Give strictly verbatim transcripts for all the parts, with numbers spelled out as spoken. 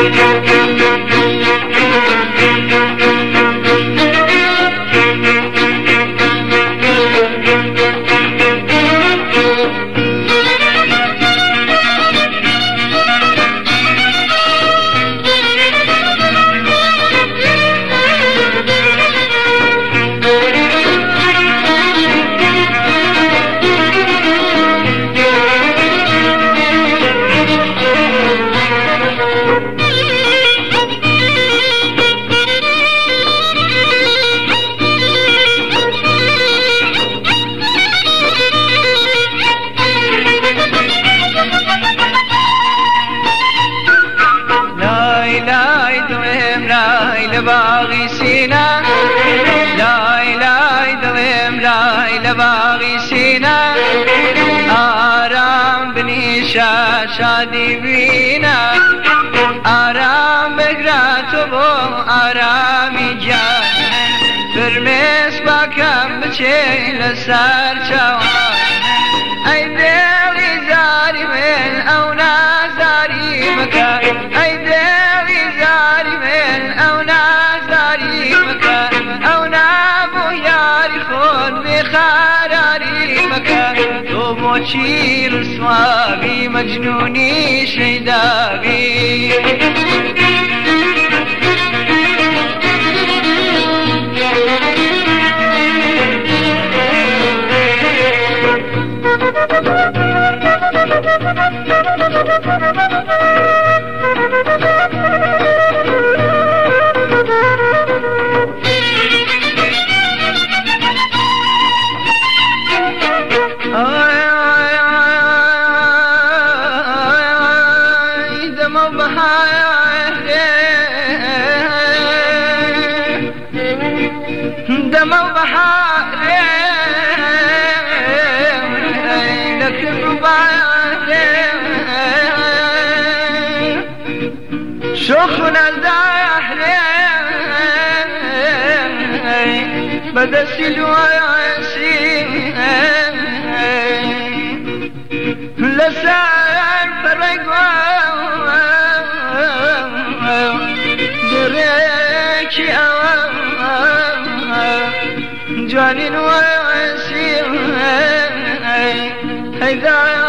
لباغی سینه لای لای دلم لای لباغی سینه آرام بنیشا شادی بینه آرام بگرد تو بو آرامی جان فرمس باکم بچه لسر چوان ای دلی زاری من او نازاری مکن ای دلی زاری من او نازاری مکن او نبو یاری خود بخراری مکن تو موچی رسوابی مجنونی شیدابی دمو بحاري لك رباعي شخنا الداحري بدا سلواسي لسان فرقوا دريكي اوام جوانين واسير هيدا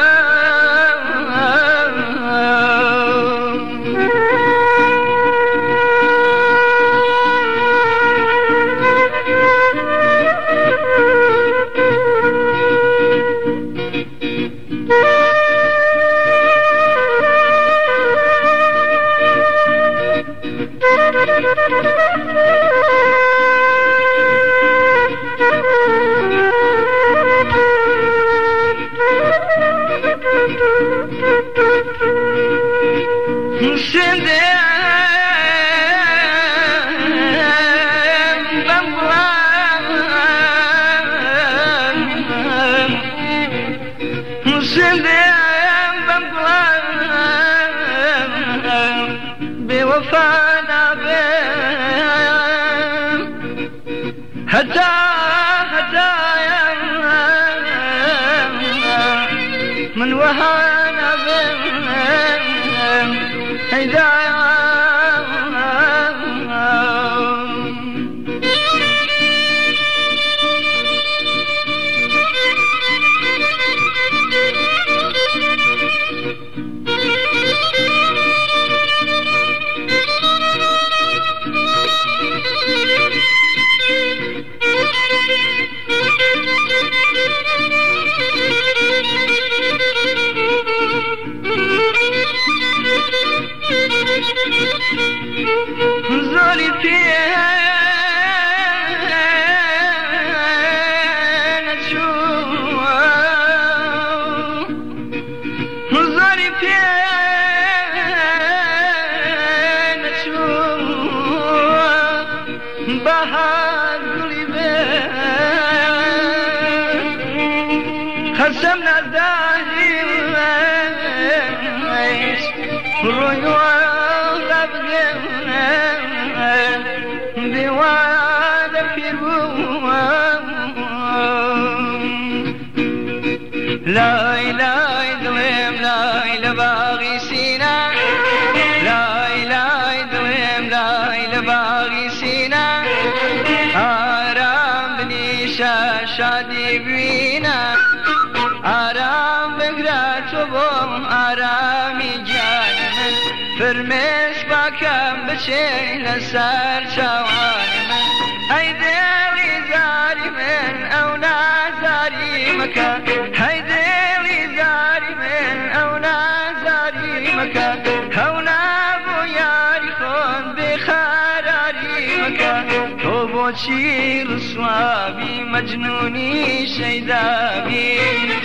هدا هدايا من وهانا بهم هدايا زولي فيها نشوف زولي فيها نشوف بهار قلبي خسمنا الداهي رويوا لا لا دلم لا لباغي سينا لا تو بوم آرامی جان من فرمش باکم بچه لسر چوان من ای دلی زاری من او نازاری مکا ای دلی زاری من او نازاری مکا او نبو یاری خون بخراری مکا تو بوچی رسوابی مجنونی شیدابی